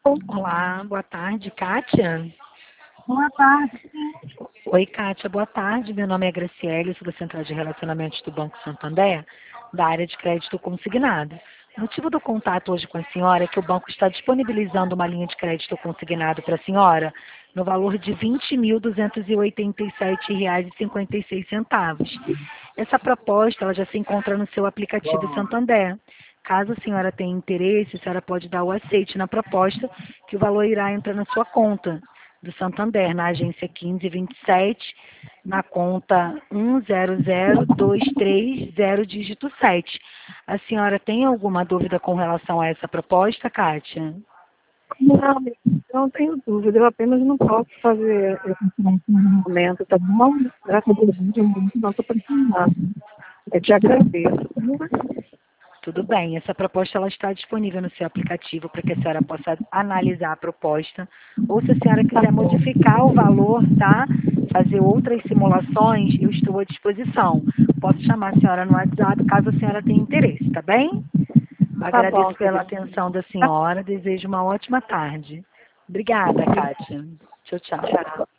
Olá, boa tarde, Kátia. Boa tarde, sim. Oi, Kátia, boa tarde. Meu nome é Graciele, sou da Central de Relacionamentos do Banco Santander, da área de crédito consignado. O motivo do contato hoje com a senhora é que o banco está disponibilizando uma linha de crédito consignado para a senhora no valor de R$ 20.287,56. Essa proposta ela já se encontra no seu aplicativo Santander. Caso a senhora tenha interesse, a senhora pode dar o aceite na proposta, que o valor irá entrar na sua conta do Santander, na agência 1527, na conta 100230, dígito 7. A senhora tem alguma dúvida com relação a essa proposta, Kátia? Não, não tenho dúvida, eu apenas não posso fazer esse momento, tá bom? Graças a Deus, eu não estou precisando. Eu te agradeço. Tudo bem, essa proposta ela está disponível no seu aplicativo para que a senhora possa analisar a proposta. Ou se a senhora quiser modificar o valor, tá? Fazer outras simulações, eu estou à disposição. Posso chamar a senhora no WhatsApp caso a senhora tenha interesse, tá bem? Tá bom, Agradeço pela querida. atenção da senhora, desejo uma ótima tarde. Obrigada, Kátia. Tchau, tchau. Tchau.